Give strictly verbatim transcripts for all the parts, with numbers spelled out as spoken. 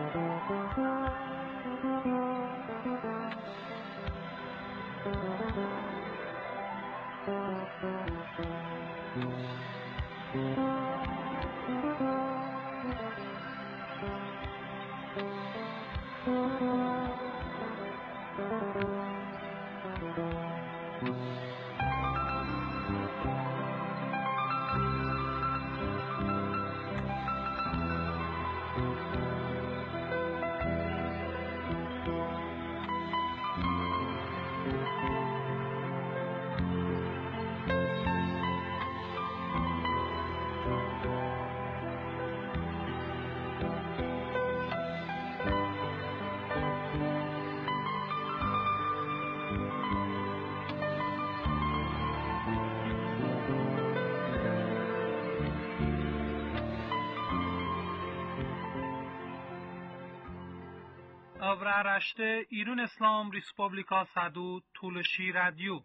Avraaraşte İran İslam Respublika Sadu Tulshi Radio.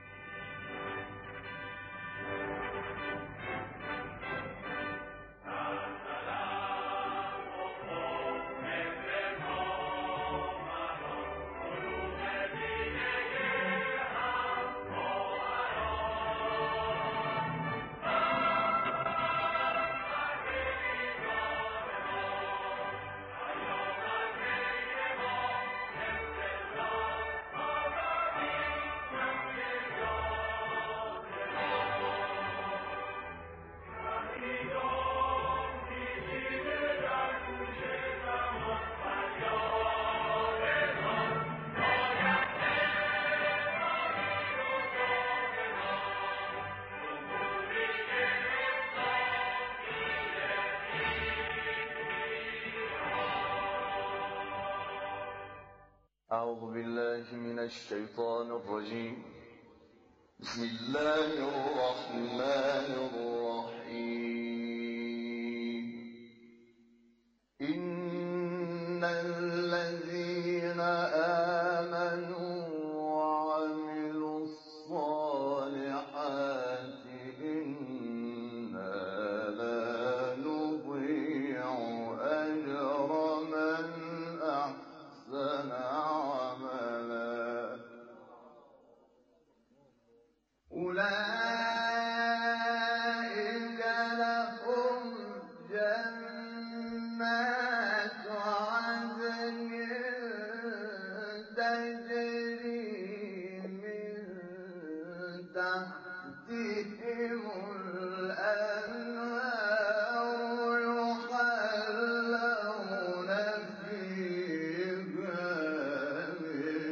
أعوذ بالله من الشيطان الرجيم بسم الله الرحمن الرحيم إن الذين آمنوا وعملوا الصالحات إنا لا نضيع أجر من أحسن أولئك لهم جنات عدن تجري من تحتهم الأنهار يحلون فيها من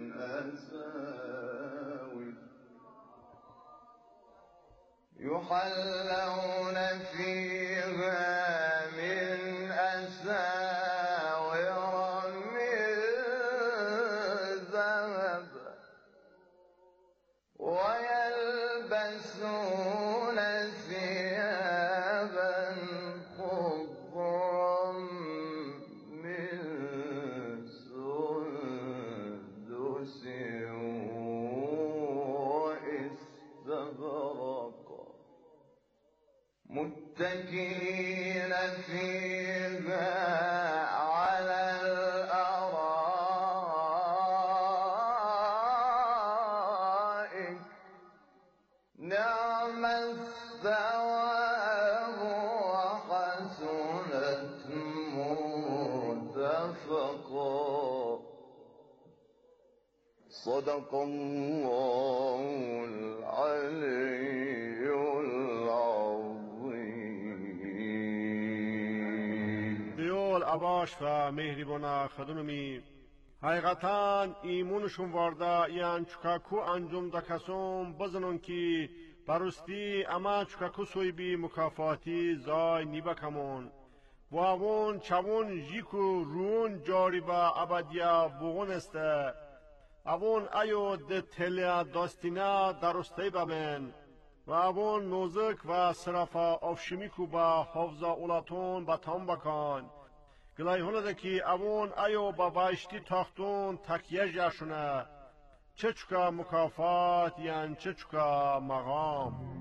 أساور يحلون فيها من أساور من ذهب ويلبسون ثيابا خضرا من سندس واستبرق متكئين فيها على الأرائك نعم الثواب وحسنت مرتفقا صدق الله العلي العظيم. دیول عباش و مهربانا خدونمی حقیقتا ایمونشون وارده یان چکاکو انجام دکسوم بزنون که برستی اما چکاکو سوی بی مکافاتی زای نیبکمون و اون چون جیکو رون جاری با ابدیا بغون استه اون ایو ده تلیا داستینا درسته ببین و اون نوزک و صرفا افشمیکو با حفظا اولاتون با تام بکن گلای هنده که اون ایو با بایشتی تاختون تکیه جاشونه چه چکا مکافات یان چه چکا مقام.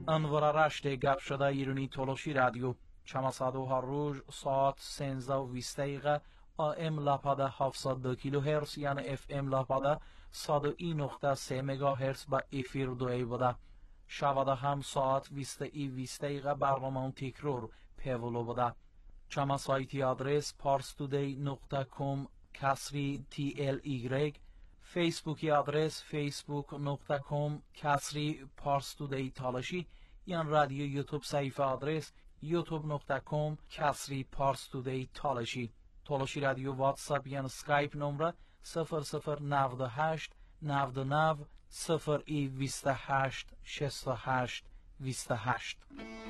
انور رشت گپ شده ایرانی تولوشی رادیو چما صدو هر روز ساعت سنزده و بیست دقیقه ام لپاده هفتصد و دو کیلو هرتز یعنی اف ام لپاده صد و یک نقطه سه مگا هرتز با افیر دوی بوده. شباده هم ساعت بیست ای بیست دقیقه برنامه تکرار پیولو بوده. چما سایتی آدرس پارستودی نقطه کام کسری تی ال ایگرگ، فیسبوکی آدرس فیسبوک نقطه کام کسری پارستودی تالشی، یان رادیو یوتیوب صفحه آدرس یوتیوب نقطه کام کسری پارستودی تالشی. تالشی رادیو واتساپ یان سکایپ نمره صفر صفر نود هشت نود نه صفر ای بیست و هشت شصت و هشت بیست و هشت.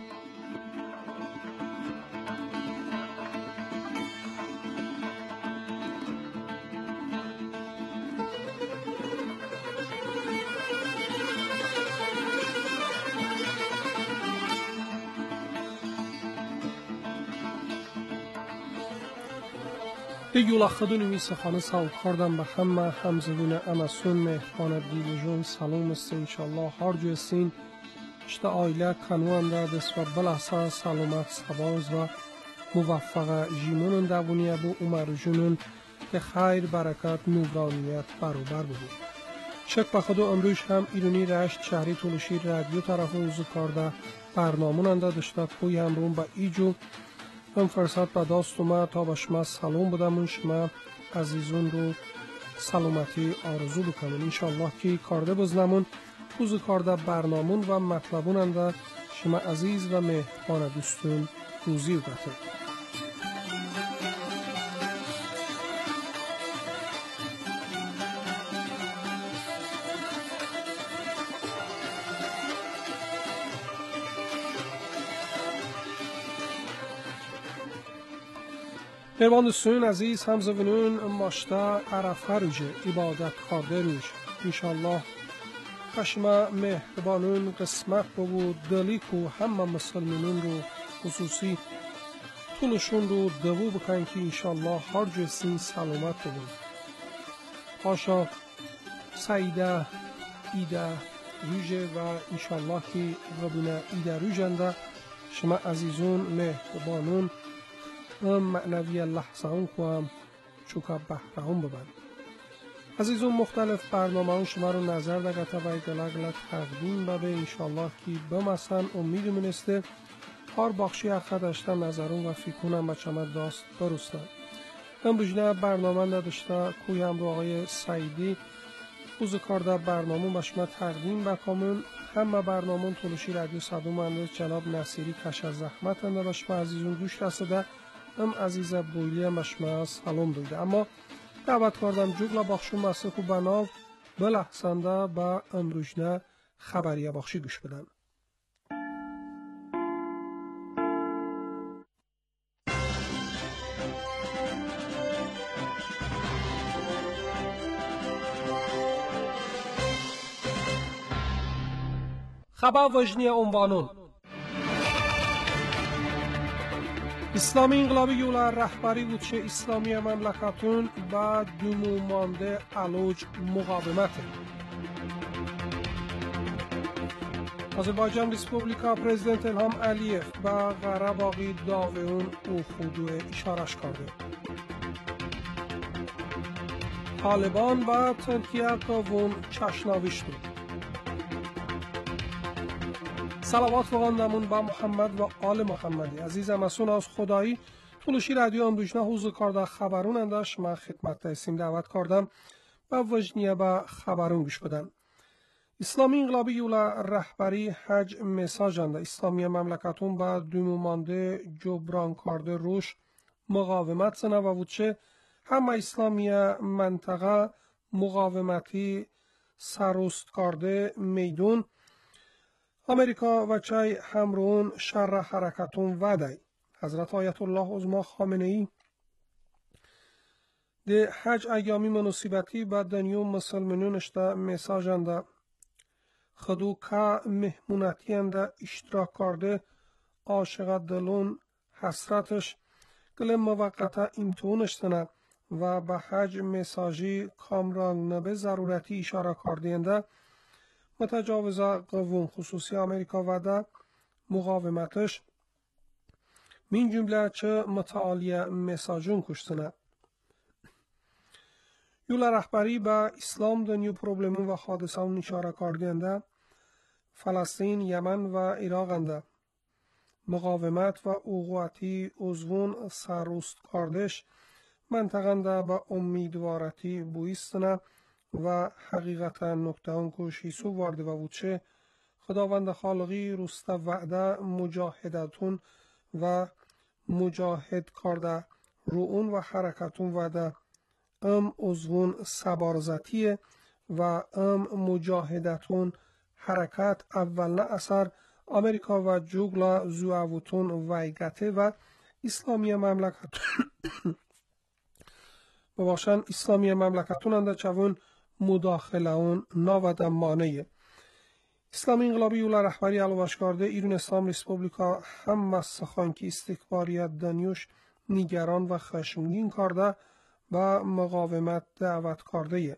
یولا خدونی میسه خانه سال کردم به همه همزبون امسون مهربان دیلجون سلام است انشالله هر جو سین اشتا آیله کنوان دا دست و بلحصه سلامت سباز و موفق جیمونون دابونیه بو عمر جنون که خیر برکت نورانیت برابر بود. شک به خدا امروز هم ایرانی رشت شهری تولوشی رادیو طرف اوزو کرده برنامون انده داشته پوی همرون با ایجو هم فرصت به داست اومد تا به شما سلام بدم شما عزیزون رو سلامتی آرزو بکنم انشالله که کارده بزنمون اوزو کرده برنامون و مطلبون انده شما عزیز و مهربان دوستون روزی و بطر. مهربان دوستان عزیز همزبونون ماشتا عرفه روژه عبادت کرده روش انشالله کشما مهربانون قسمت بود دلی کو همه مسلمانون رو خصوصی طولشون رو دوو بکن که انشالله هر جو سین سلامت بود. پاشا سعیده ایده روژه و انشالله که ربونه ایده روژنده شما عزیزون مهربانون هم معنوی لحظه هم خواهم چوکا بحره هم ببند. عزیزون مختلف برنامه هم شما رو نظر دگته و گلگل تقدیم بده انشالله که بمسن امید منسته هر بخشی اخه داشته نظرون و فکرونم بچه همه داست برستن. امروز نه برنامه نداشته کوی هم رو آقای سعیدی خوز کرده برنامه با شما تقدیم بکنم. همه برنامه تولوشی رادیو صدوم انداز جناب نصیری کش از زحمت انده با شما عزیزون دوش رسده هم عزیز بویلی هم شما سلام دویده اما دعوت کردم جوگلا بخشون بسته کو بناو بلحسنده با امروجنه خبریه بخشی گوش بدن. خبر وجنی عنوانون اسلامی انقلابی یولا رهبری بودشه اسلامی مملکتون و دومو مانده علوج مقاومت. آذربایجان ریسپوبلیکا پرزیدنت الهام علیف و قره‌باغی داوئون او خودو اشارش کرده. طالبان و ترکیه تاون چشناویش بود. صلوات بخواندمون با محمد و آل محمدی. عزیزم مسون از خدایی تولوشی رادیو امروزنه حضور کرده خبرون انداش ما خدمت تایسیم دعوت کردم و وجنیه با خبرون گوش بدن. اسلامی انقلابی یولا رهبری حج مساج انده اسلامی مملکتون با دومو مانده جبران کرده روش مقاومت سنه و وچه همه اسلامی منطقه مقاومتی سروست کرده میدون امریکا و چای همرون شر حرکتون وده. حضرت آیت الله عظما خامنه ای ده حج ایامی مناسبتی با دنیو مسلمانون اشتا مساج انده خدو که مهمونتی انده اشتراک کرده عاشق دلون حسرتش گل موقتا امتحانش تنه و به حج مساجی کامران نبه ضرورتی اشاره کرده انده متجاوزه قوم خصوصی امریکا و ده مقاومتش من جمله چه متعالیه مساجون کشتنه. یولا رهبری به اسلام دنیو پروبلمون و حادثه اون اشاره کردنده فلسطین، یمن و عراق انده. مقاومت و اوقواتی عضوون سرروست کردش منطقه به امیدوارتی بویستنه و حقیقتا نکته اون کش حیثو وارده و بودشه خداوند خالقی روسته وعده مجاهدتون و مجاهد کرده رو اون و حرکتون وعده ام عضوون سبارزتیه و ام مجاهدتون حرکت اول نه اثر امریکا و جوگلا زوابوتون ویگته و اسلامی مملکتون بباشن اسلامی مملکتون انده چون مداخله اون ناوده مانعه. اسلامی انقلابی اولا رهبری علوش کرده ایران اسلام ریسپوبلیکا هم مسخان که استکباریت دانیوش نیگران و خشمگین کرده و مقاومت دعوت کرده.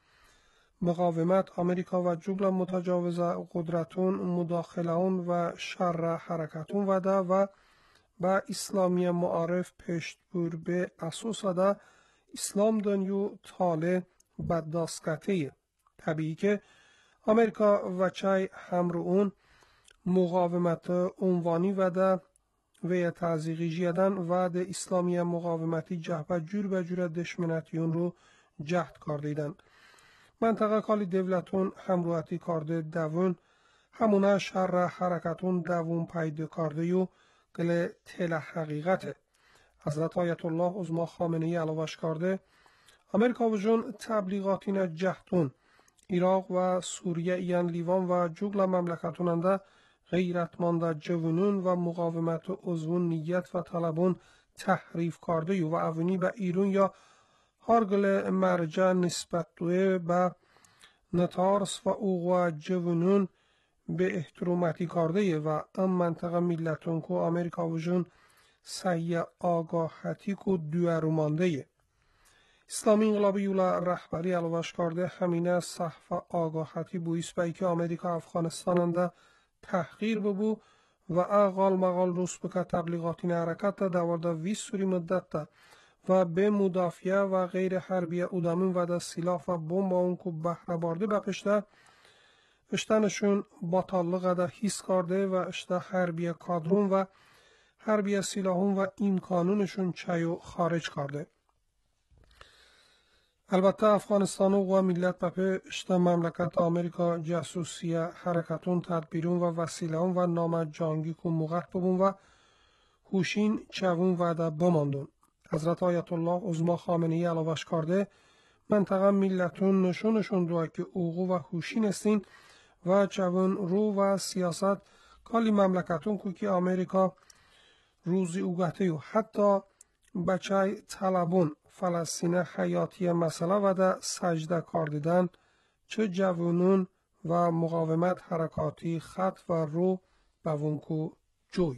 مقاومت امریکا و جوگل متجاوزه قدرتون مداخلون و شر حرکتون وده و با اسلامی معارف پشت بور به اساس ده اسلام دنیو تاله بدداستکته. طبیعی که امریکا و چای همرو اون مقاومت عنوانی وده و تعزیقی جیدن و ده اسلامی مقاومتی جهبه جور به جور دشمنتیون رو جهد کردیدن. منطقه کالی دولتون همروحتی کرده دوون همونه شر حرکتون دوون پیدا کرده و گل تل حقیقته. حضرت آیت الله عظما خامنه ای علاوش کرده امریکا و جون تبلیغاتین جهتون عراق و سوریه ایان لیوان و جوگل مملکتوننده غیرتمانده جوونون و مقاومت عضوون نیت و طلبون تحریف کرده و اونی به ایرون یا هارگل مرجع نسبت دوه به نتارس و اوغو جوونون به احترامتی کرده و ام منطقه ملتون که امریکا و جون سعی آگاهتی که دوارو مانده. اسلامی انقلابی یولا رهبری علاوش کرده همینه صحف آگاهتی بویس بایی که امریکا افغانستان انده تحقیر ببو و اقال مقال روس بکه تبلیغاتی حرکت ده دورده ویس سوری مدت ده و به مدافعه و غیر حربی ادامین و ده سلاح و بمب اون که بهره بارده بپشته اشتنشون باطالقه ده حیث کرده و اشته حربی کادرون و حربی سلاحون و این کانونشون چایو خارج کرده. البته افغانستان و ملت بپه اشته مملکت امریکا جاسوسی حرکتون تدبیرون و وسیلهون و نام جانگی که موقت ببون و هوشین چوون وعده بماندون. حضرت آیت الله عظما خامنه ای علاوش کرده منطقه ملتون نشونشون دوه که اوغو و هوشین استین و چوون رو و سیاست کالی مملکتون که که امریکا روزی اوگته و حتی بچه طلبون فلسطین حیاتی مسئله و ده سجده کردیدن چه جوانون و مقاومت حرکاتی خط و رو بونکو جوی.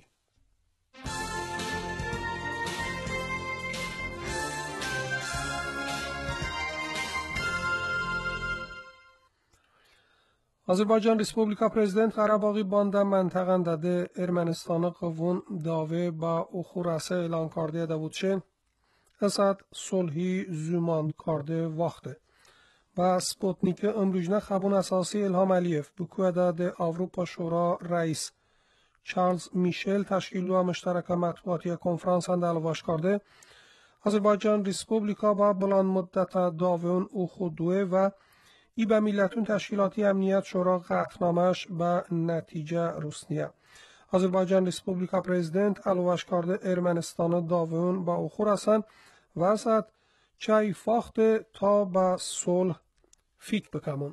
آذربایجان ریسپوبلیکا پرزیدنت قره‌باغی بانده منطقه داده ارمنستان قوون داوه با اخورسه اعلان کرده ده بودشه اسد صلحی زمان کرده وقته و سپوتنیک امروجنه خبون اساسی الهام علیف بکوه ده اروپا شورا رئیس چارلز میشل تشکیل و مشترک مطبوعاتی کنفرانس اند علاوش کرده آذربایجان ریسپوبلیکا با بلان مدت داوون او خودوه و ای به ملتون تشکیلاتی امنیت شورا قطعنامش به نتیجه روسنیه. آذربایجان ریسپوبلیکا پرزیدنت علاوش کرده ارمنستان داوون با اخور هستند و ازد چای فاخته تا به صلح فیک بکمون.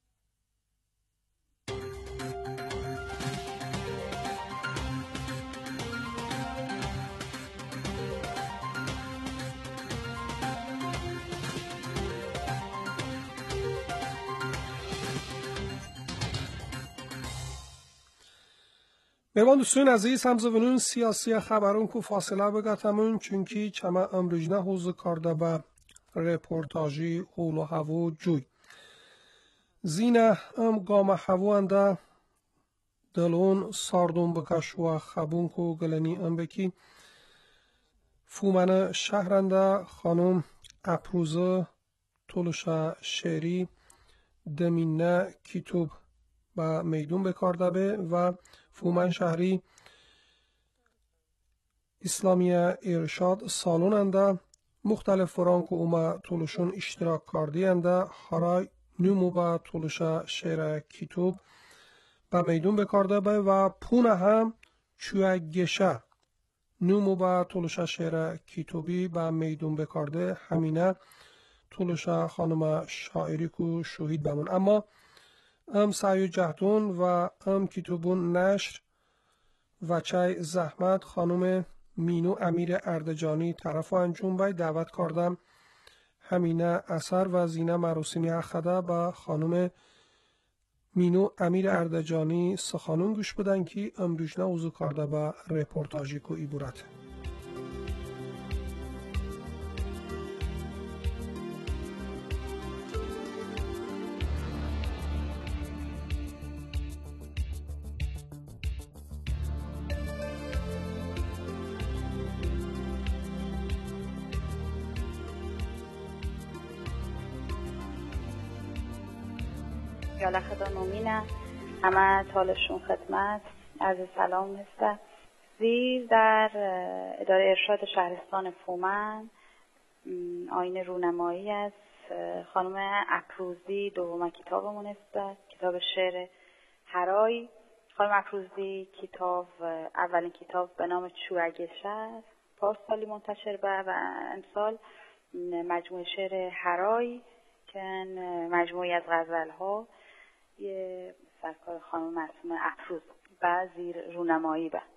میوان دوستان عزیز همزونون سیاسی خبرون کو فاصله بگتمون چونکی چما امروجنه حوز کرده به رپورتاجی حول و هوا جوی. زینه ام گام حوانده دلون ساردون بکش و خبون کو گلنی ام بکی فومن شهرنده خانم اپروزه طولشا شعری دمینه کتوب و میدون بکارده به و فومن شهری اسلامی ارشاد سالون انده مختلف فرانک و اوما طولشون اشتراک کاردی انده هرای نمو با طولشا شعر کتوب و میدون بکارده به و پونه هم چوه گشه نمو با طولشا شعر کتوبی و میدون بکارده همینه طولشا خانم شاعری کو شهید بمون. اما ام سعی جهدون و ام کتوبون نشر و چای زحمت خانم مینو امیر اردجانی طرف و انجام بای دعوت کردم همینه اثر و زینه مراسمی اخده با خانم مینو امیر اردجانی سخانون گوش بدن که ام دوشنه اوزو کرده با رپورتاجی کو ایبورت. یالا خدا نومینه همه تالشون خدمت عرض سلام هسته زیر در اداره ارشاد شهرستان فومن آیین رونمایی است خانم اپروزی دوم کتابمون است کتاب شعر هرای خانم اپروزی کتاب اولین کتاب به نام چوگشه است پارسالی منتشر به و امسال مجموعه شعر هرای که مجموعی از غزل‌ها یه سرکار خانم معصومه اپروز و زیر رونمایی به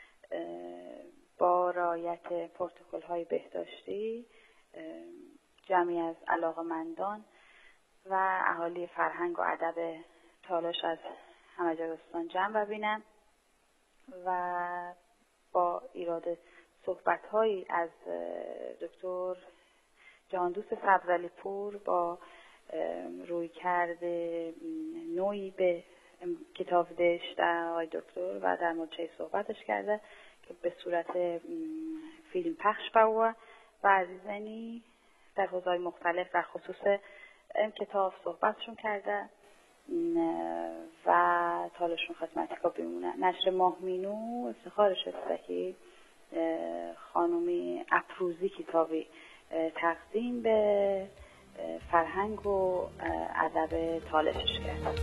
با رعایت پروتکل‌های بهداشتی جمعی از علاقه‌مندان و اهالی فرهنگ و ادب تالش از همه جای جمع ببینم و با ایراد صحبت‌هایی از دکتر جهاندوست سبزعلی پور با روی کرده نوعی به کتاب داشته آقای دکتر و در مورد صحبتش کرده که به صورت فیلم پخش بوده و عزیزانی در حوزه‌های مختلف در خصوص این کتاب صحبتشون کرده و تالشون خدمتی که بیمونه نشر ماه مینو استخارش است که خانومی اپروزی کتابی تقدیم به فرهنگ و ادب تالشش کرد.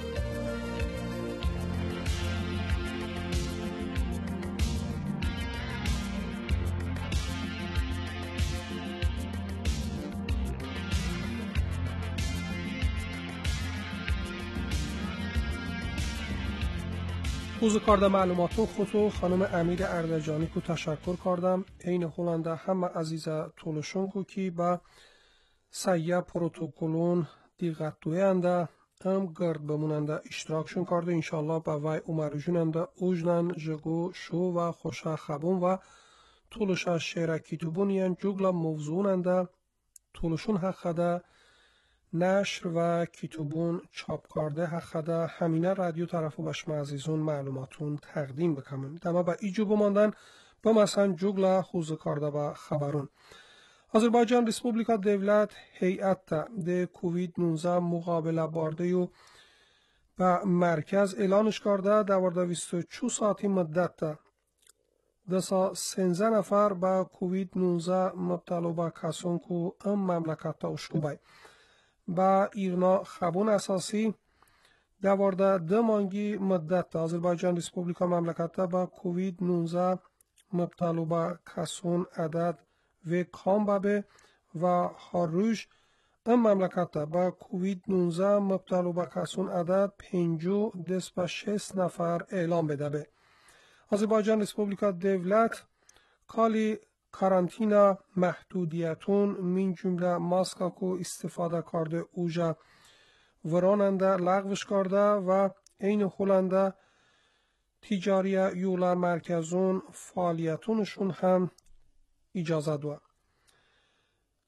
اوزو کارده معلوماتون خودتو خانم امیر اردجانی کو تشکر کردم این هولنده همه عزیز طولشون کو کی با سیه پروتوکولون دیغت دوینده ام گرد بموننده اشتراکشون کرده انشالله با وی امرجوننده اوجنن جگو شو و خوشه خبون و طولش شعر کتوبون ین جگل موضوعننده طولشون حقده نشر و کتوبون چاپ کرده حقده همینه رادیو طرفو بشم عزیزون معلوماتون تقدیم بکنم دما با ایجو بماندن با مثلا جگل خوز کرده با خبرون آذربایجان ریسپوبلیکا devlet هیئت ده کووید نوزده مقابله بارده و به مرکز اعلانش کرده دوارده بیست و چهار ساعتی مدت ده دسا سنزه نفر به کووید نوزده مبتلا به کسون کو ام مملکت تا اشکوبای با ایرنا خبون اساسی دوارده ده مانگی مدت ده آذربایجان ریسپوبلیکا مملکت به کووید نوزده مبتلا به کسون عدد و کام بابه و هر روز ام مملکت با کووید نوزده مبتلا به کسون عدد پنجو دست به شست نفر اعلام بده به آذربایجان ریسپوبلیکا devlet کالی کارانتینا محدودیتون من جمله ماسکا کو استفاده کرده اوجا وراننده لغوش کرده و این هولنده تجاری یولا مرکزون فعالیتونشون هم اجازه دو.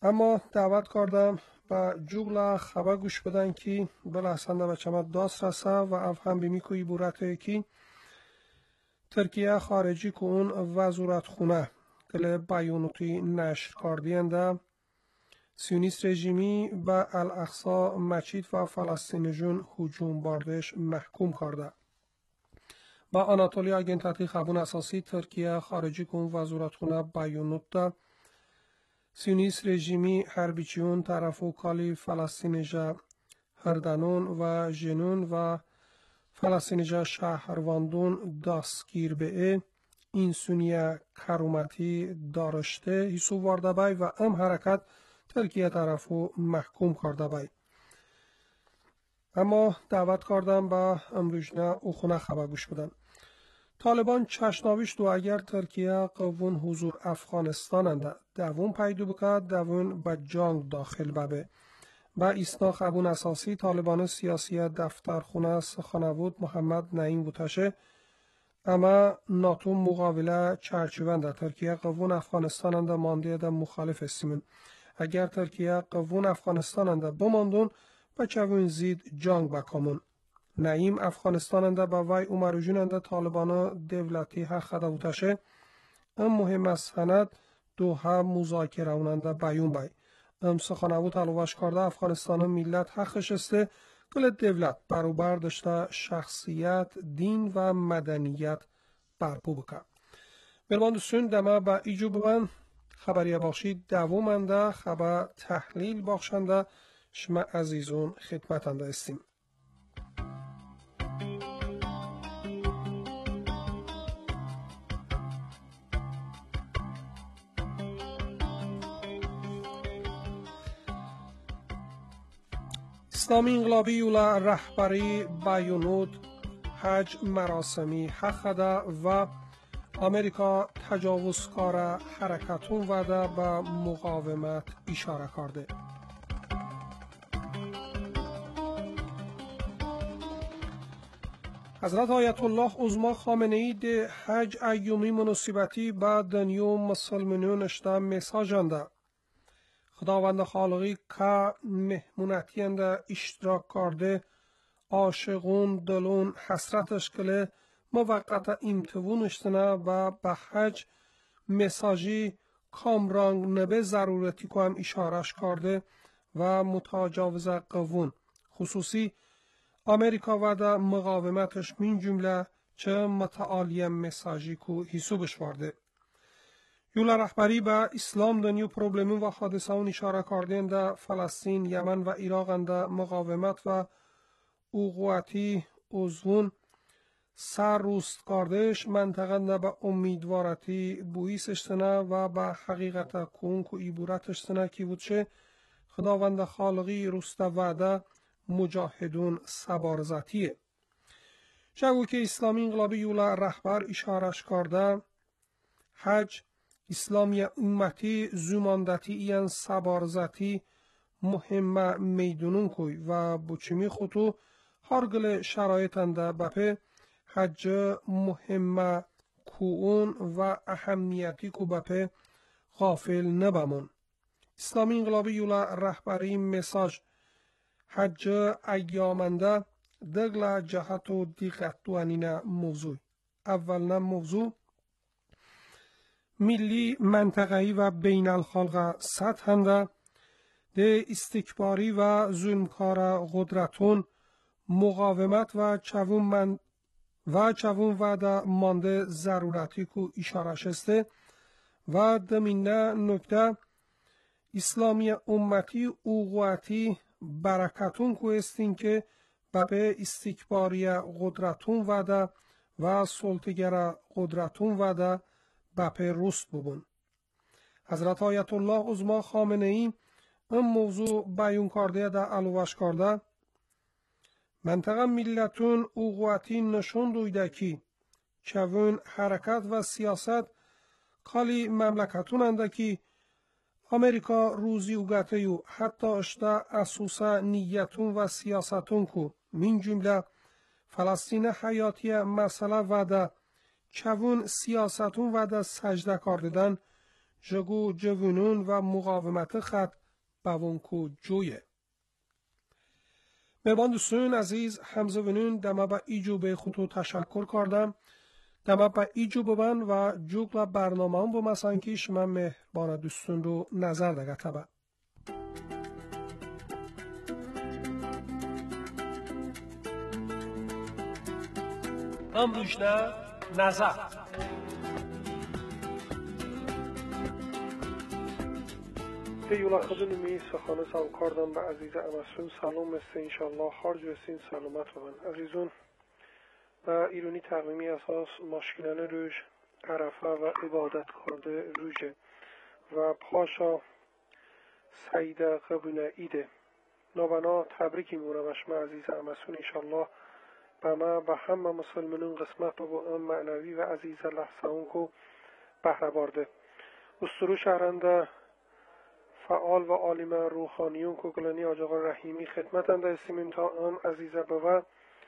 اما دعوت کردم و جوگلا خبر گوش بدن که بلحسنده و چمت داست رسه و اف هم بیمی که ایبورت که ترکیه خارجی که اون وزارت خونه کل بیانوتی نشر کردینده سیونیست رژیمی به الاقصا مسجد و فلسطین جون هجوم باردش محکوم کرده. با آناتولی آگنتاتی خبون اساسی ترکیه خارجی که اون وزارت خونه بیانوت ده سیونیست رژیمی هربیچیون طرفو کالی فلسطینجا هردنون و جنون و فلسطینجا شهرواندون دستگیر به این سونیه کرومتی دارشته حسو وارده بای و ام حرکت ترکیه طرفو محکوم کرده بای. اما دعوت کردم با امروزنه او خونه خبر گوش بدن. طالبان چشناویش دو اگر ترکیه قوون حضور افغانستان انده دوون پیدو بکد دوون به جنگ داخل ببه. با ایسنا خبون اساسی طالبان سیاسی دفتر خونه سخنوود محمد نعیم بوتشه اما ناتو مقابله چرچوبنده ترکیه قوون افغانستان انده مانده ده مخالف استیمون. اگر ترکیه قوون افغانستان انده بماندون با چوون زید جنگ بکامون. نعیم افغانستان انده با وی اومروجون انده طالبانا دولتی حق خدا بوتشه ام مهم از سند دوها مذاکره اوننده بیون بای. ام سخنوود تلوش کرده افغانستان میلت حقش استه کل دولت برابر داشته شخصیت دین و مدنیت برپو بکن. برمان دوستون دمه با ایجو ببن خبری باشید دوامنده خبر تحلیل بخشنده شما عزیزون خدمتنده استیم. اسلامی انقلابی یولا رهبری بیانود حج مراسمی حقده و امریکا تجاوزکار حرکتون وده به مقاومت اشاره کرده. حضرت آیت الله عظما خامنه ای ده حج ایومی مناسبتی به دنیا مسلمانون اشته مساج انده. خداوند خالقی که مهمونتی انده اشتراک کرده عاشقون دلون حسرتش کله موقت امتوون اشتنه و به حج مساجی کامرانگ نبه ضرورتی که هم اشارش کرده و متجاوز قوون خصوصی امریکا و ده مقاومتش من جمله چه متعالی مساجی که حسابش وارده. یولا رهبری به اسلام دنیو پروبلمون و حادثه اون اشاره کردن ده فلسطین، یمن و عراق انده مقاومت و اوقواتی اوزون سر روست کردش منطقه ده به امیدوارتی بویس اشتنه و به حقیقت کونک و ایبورت اشتنه کی بودشه خداوند خالقی روست وعده مجاهدون سبارزتیه. شگو که اسلامی انقلابی یولا رهبر اشارش کرده حج اسلامی امتی زماندتی این سبارزتی مهم میدونون کوی و بچمی خودو هرگل شرایط انده بپه حج مهم کون و اهمیتی کو بپه غافل نبمون. اسلامی انقلابی یولا رهبری مساج حج ایامنده دگل جهت و دیقت دوانین موضوع. اولا موضوع ملی منطقه‌ای و بین الخلق سطح هنده ده استکباری و ظلمکار قدرتون مقاومت و چوون من و چوون وعده مانده ضرورتی کو اشاره شسته و دمینه نکته اسلامی امتی اوقواتی برکتون کو استین که به استکباری قدرتون وعده و سلطگر قدرتون وعده بپه روست ببون. حضرت آیت الله عظما خامنه ای این موضوع بیان کرده در علوش کرده منطقه ملتون اوقواتی نشون دویده که چون حرکت و سیاست کالی مملکتون انده که امریکا روزی اوگته یو حتی اشته اسوسا نیتون و سیاستون کو من جمله فلسطین حیاتی مسئله وده چون سیاستون وده سجده کردن جگو جوونون و مقاومت خط بوونکو جویه. مهربان دوستان عزیز همزوینون دما با ایجو به خودتو تشکر کردم. دما با ایجو ببن و جوگلا برنامه هم با مسانکی شما مهربان دوستان رو نظر دگه تبا. هم روشنه نظر ایولا خدونمی سخانه سام کردم به عزیز امسون سلام مثل انشالله خارج وسین سلامت ببن. عزیزون و ایرانی تقویمی اساس ماشکینان روش عرفه و عبادت کرده روشه و پاشا سعیده قبونه ایده نوبنا تبریکی مونمش من عزیز امسون انشالله به ما و همه مسلمانون قسمت با ام معنوی و عزیز لحظه اون که بهره بارده. استرو شهرنده فعال و عالم روحانیون که گلانی آجاقا رحیمی خدمتنده استیمیم تا ام عزیزه بوه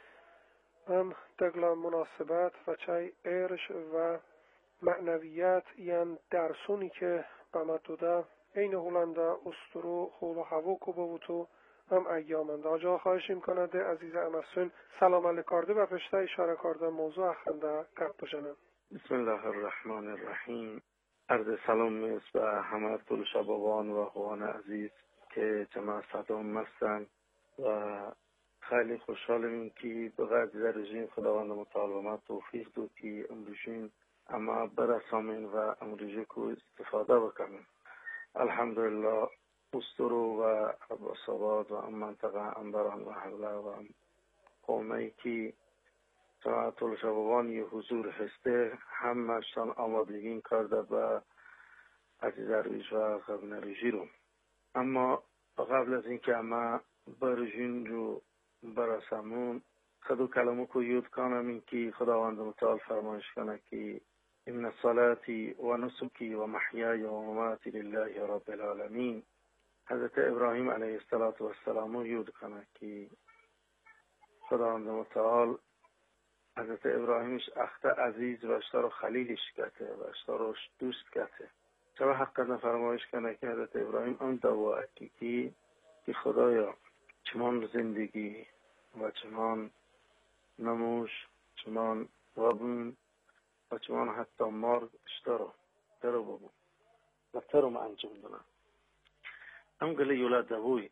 ام دگلا مناسبت و چای ارش و معنویت یعن درسونی که به ما دوده این هولنده استرو خول و هوا که بوتو هم ایامنده آجا خواهشیم کنده عزیز امسون سلام علیه کرده و پشته اشاره کرده موضوع اخنده گپ بجنه. بسم الله الرحمن الرحیم. عرض سلام میست به همه طول شبابان و خوان عزیز که جمع صدام هستن و خیلی خوشحالیم که بقدر در رژیم خداوند متعال و ما توفیق دو که امروزین اما برسامین و امروزی که استفاده بکنیم. الحمدلله استرو و عباساباد و ام منطقه انبران و حوله و قومه که جماعت طول شبابانی حضور هسته همشان آمادگین کرده به عزیز رویش و قبل رویشی رو. اما قبل از اینکه اما برژین رو برسمون خدو کلمو که یود کنم این که خداوند متعال فرمایش کنه که ان صلاتی و نسکی و محیای و مماتی لله رب العالمین. حضرت ابراهیم علیه السلام یود کنه که خداوند متعال حضرت ابراهیمش اخته عزیز و اشتر خلیلش کته و اشتر دوست کته. چرا حق نفرمایش کنه که حضرت ابراهیم اون دعا کی که خدایا چمان زندگی و چمان نموش چمان وابون و چمان حتی مرگ اشتر ترو بابو و ترو ما انجام دونه. ام گلی یولاد دعوی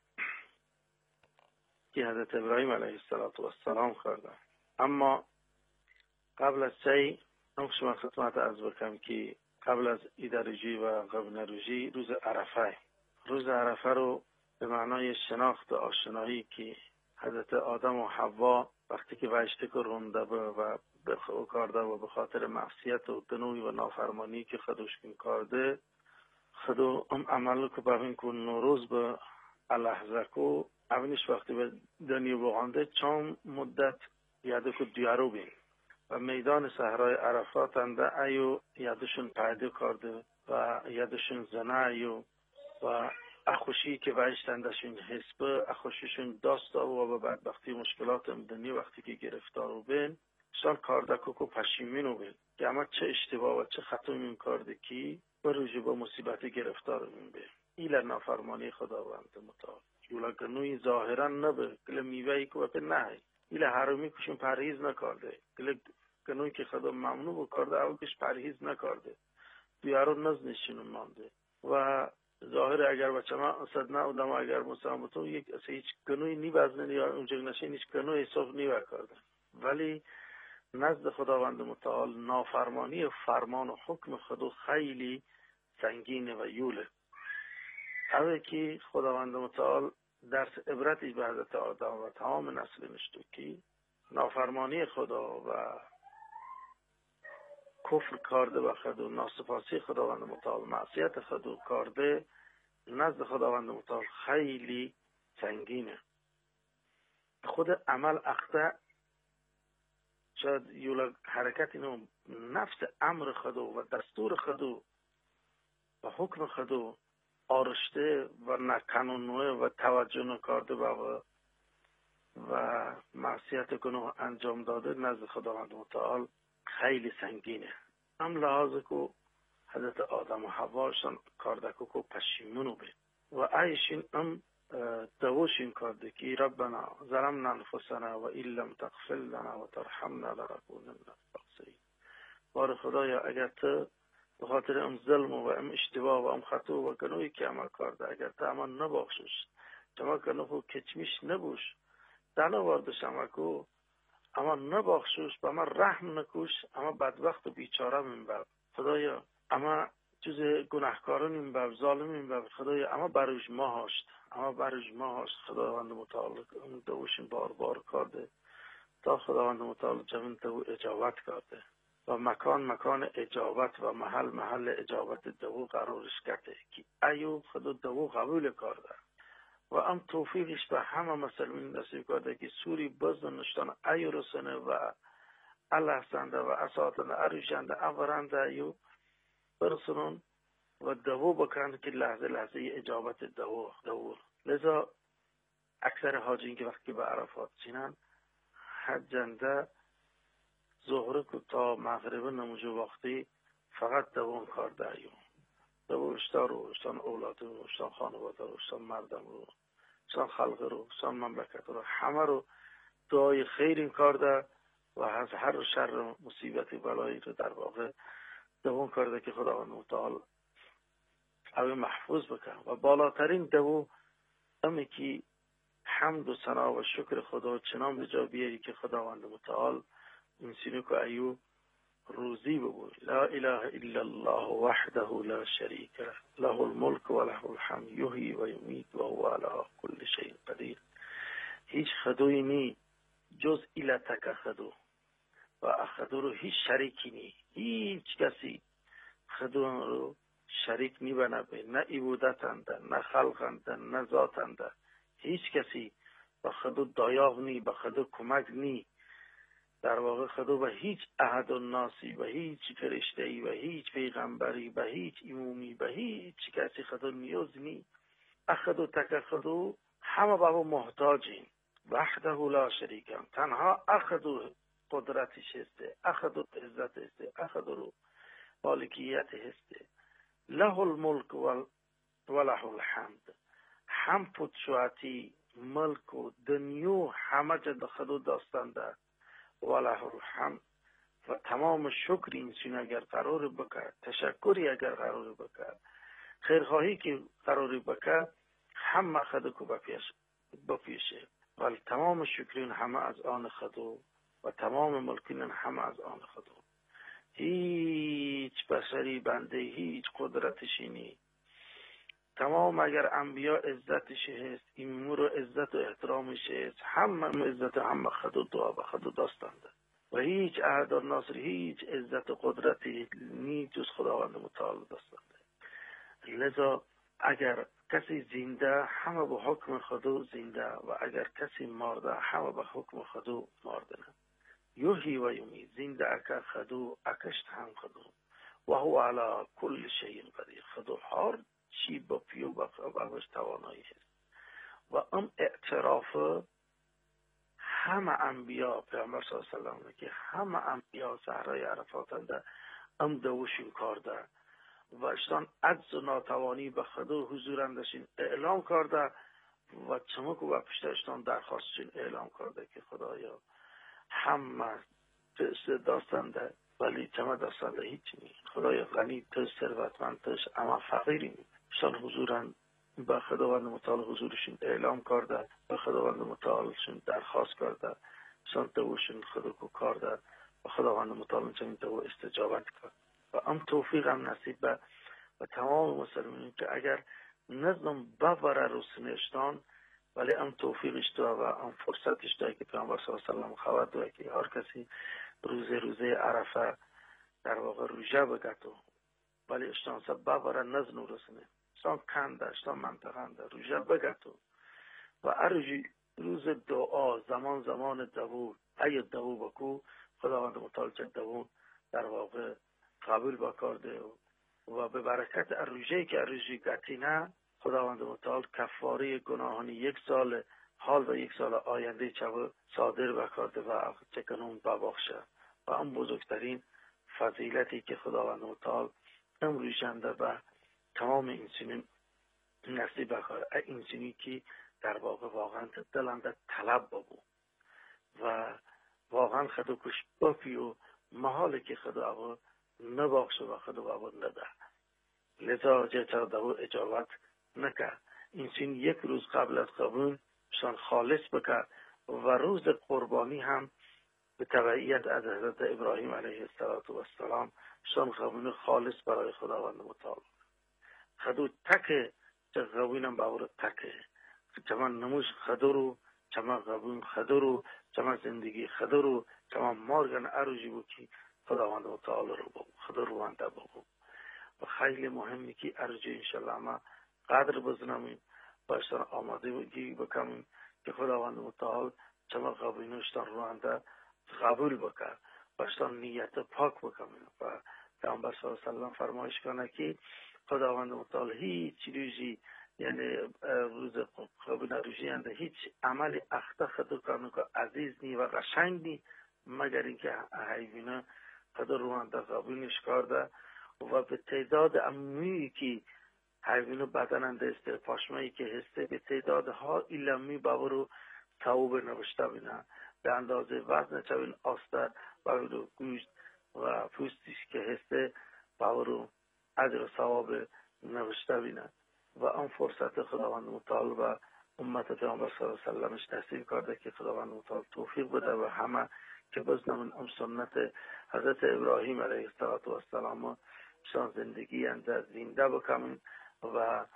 که حضرت ابراهیم علیه السلام کرده. اما قبل از چی هم شما خدمت عرض بکنم که قبل از ایدارجی و قبل نروجی روز عرفه روز عرفه رو به معنای شناخت و آشنایی که حضرت آدم و حوا وقتی که وحشت کرونده و بخورده و به خاطر معصیت و گنوی و نافرمانی که خودش کرده خودو ام عمل که ببین که نوروز به لحظه کو اولش وقتی به دنیا بغانده چون مدت یاده که دیارو بین و میدان صحرای عرفات انده ایو یادشون پیدا کرده و یادشون زنه ایو و اخوشی که ویشتندشون حسبه اخوشیشون داسته و به بدبختی مشکلات امدنی وقتی که گرفتارو بین شان کارده که پشیمینو بین که اما چه اشتباه و چه خطا این کرده که بروژه با مصیبت گرفتارو بین بین ایل نافرمانی خداوند متعال یولا گنوی ظاهرا نبه کل میوهی که بپه نهی ایله حرامی کشون پرهیز نکرده کل گنوی که خدا ممنوع بکرده او کش پرهیز نکرده دیارو نز نشینون مانده و ظاهر اگر بچه ما صد نه اودم اگر مسلم بتون یک اصلا هیچ گنوی نی بزنه یا اونجا نشین هیچ گنوی حساب نی بکرده ولی نزد خداوند متعال نافرمانی و فرمان و حکم خدا خیلی سنگینه و یوله. اوه که خداوند متعال درس عبرتی به حضرت آدم و تمام نسل نشتو که نافرمانی خدا و کفر کرده و خدا ناسپاسی خداوند متعال معصیت خدا کرده نزد خداوند متعال خیلی سنگینه. خود عمل اخته شاید یولا حرکت اینو نفس امر خدا و دستور خدا و حکم خدا آرشته و نکنونه و توجه نکرده و و معصیت گناه انجام داده نزد خداوند متعال خیلی سنگینه. هم لحاظ که حضرت آدم و حواشان کاردکو کو پشیمونو بید و ایشین ام دوشین کرده که ربنا ظلمنا انفسنا و این لم تغفر لنا و ترحمنا لنکونن من الخاسرین. بار خدایا اگر تو به خاطر ام ظلم و ام اشتباه و ام خطا و گناهی که عمل کرده اگر تو اما نبخشش جمع گناه و کچمیش نبوش دنواردش اما کو اما نبخشش به من رحم نکوش اما بدبخت و بیچاره من باب خدایا اما جز گناهکاران این باب ظالم این باب خدایا اما بروش ما هاشت اما بروش ما هاشت خداوند متعال دوشین بار بار کرده تا خداوند متعال جمین تو اجابت کرده و مکان مکان اجابت و محل محل اجابت دو قرارش کرده که ایو خدا دو قبول کرده و ام توفیقش به همه مسلمین نصیب کرده که سوری بزنشتان ایو رسنه و الهسنده و اساتنه اروشنده اورنده ایو برسنون و دو بکنه که لحظه لحظه اجابت دو دور. لذا اکثر حاجین که وقتی به عرفات چینن حجنده ظهر کو تا مغرب نموجو وقتی فقط دوان کار داریم دوان اشتار رو اشتان اولاد رو اشتان خانواده رو اشتان مردم رو اشتان خلق رو اشتان مملکت رو همه رو دعای خیر این کار ده و از هر شر مصیبت بلایی رو در واقع دوان کار ده که خداوند متعال اوی محفوظ بکن و بالاترین دو امی که حمد و ثنا و شکر خدا چنان به جا بیاری که خداوند متعال انسانو که ایو روزی بگوی لا اله الا الله وحده لا شریک له له الملک و له الحمد یحیی و یمیت و هو علی کل شیء قدیر. هیچ خدوی نی جز التک خدو و خدو رو هیچ شریکی نی هیچ کسی خدو رو شریک نی بنابه نه عبادتنده نه خلقنده نه ذاتنده هیچ کسی با خدو دایاغ نی با خدو کمک نی در واقع خدا به هیچ احد و ناسی به هیچ فرشته‌ای به هیچ پیغمبری به هیچ امامی به هیچ کسی خدا نیاز نی اخدو تک خدو همه بابا محتاجین وحده لا شریک تنها اخدو قدرتش هسته اخدو عزت هسته اخدو مالکیت هسته له الملک و له الحمد هم پتشواتی ملک و دنیو همه جد خدو داستانده وله الحمد و تمام شکر اینسان اگر قرار بکرد تشکری اگر قرار بکرد خیرخواهی که قرار بکرد همه خدا کو بپیش بپیشه ولی تمام شکرین همه از آن خدا و تمام ملکین همه از آن خدا هیچ بشری بنده هیچ قدرتشی نی تمام اگر انبیا عزتش هست این رو عزت و احترامش هست همه عزت همه خدا دعا و خدا داستانده و هیچ احد و ناصر هیچ عزت و قدرتی نی جز خداوند متعال داستانده. لذا اگر کسی زنده همه به حکم خدا زنده و اگر کسی مرده همه به حکم خدا مردنه یحیی و یمیت زنده اکر خدا اکشت هم خدا و هو علی کل شیء قدیر خدا هر چی با پیو با خبرش توانایی هست و ام اعتراف همه انبیا پیامبر صلی الله علیه و سلم که همه انبیا صحرای عرفاتند ام دوشین کرده و اشتان عجز و ناتوانی به خدا حضورندشین اعلام کرده و چمک و پشت اشتان درخواستشین اعلام کرده که خدایا همه داستانده ولی چمه داستانده هیچی نی خدایا غنی تو ثروتمند توش اما فقیریم شان حضورن به خداوند متعال حضورشون اعلام کرده به خداوند متعالشون درخواست کرده شان دوشون خدا کو کرده و خداوند متعال چنین تو استجابت کرد و ام توفیق هم نصیب به و تمام مسلمانین که اگر نظم ببره رو سنشتان ولی ام توفیقش تو و ام فرصتش تو که پیامبر صلی الله علیه و سلم خبر داد که هر کسی روزه روزه عرفه در واقع روزه بگتو ولی اشتان سب ببره نظم رو سنه اشتان کنده اشتان منطقنده روزه بگتو و ارجی روز دعا زمان زمان دو ای دو بکو خداوند متعال چه دو در واقع قبول بکرده و به برکت روزه‌ای که روزی گتینه خداوند متعال کفاره گناهان یک سال حال و یک سال آینده چه صادر بکرده و چکنون ببخشه و اون بزرگترین فضیلتی که خداوند متعال امروز جنده به تمام انسانی نصیب بخواه. انسانی که در واقع واقعا دلنده طلب بابو و واقعا خدا کش بپی و محاله که خدا او نباخشه و خدا او نده. لذا جتا دو اجابت نکه. انسان یک روز قبل از قبول شان خالص بکه و روز قربانی هم به تبعیت از حضرت ابراهیم علیه السلام شان قبول خالص برای خداوند متعال. خدا تکه چه قبولم باور تکه چما نموش خدا رو چما قبول خدا رو چما زندگی خدا رو چما مارگن اروجی بود که خداوند متعال رو بگو خدا رو وانده بگو. و خیلی مهمی که ارجو انشالله ما قدر بزنمیم باشتن آماده بکنیم که خداوند متعال چما قبولنشتان روانده قبول بکن باشتن نیت پاک بکنیم و پیامبر صلی الله علیه و سلم فرمایش کنه که خداوند متعال هیچ روزی یعنی روز قبول روزی انده هیچ عمل اخته خدا کنه که عزیز نی و قشنگ نی مگر اینکه حیوانه خدا روانده قبولش کرده و به تعداد امی که حیوانو بدننده است پاشمایی که هسته به تعداد ها ایلمی باورو توبه نوشته بینه به اندازه وزن چوین آسته باورو گوشت و پوستیش که هسته باورو اجر و ثواب نوشته بینه و آن فرصت خداوند متعال و امت پیامبر صلی الله علیه و سلمش نصیب کرده که خداوند متعال توفیق بده و همه که بزنمون ام سنت حضرت ابراهیم علیه السلام شان زندگی انده زنده بکنیم و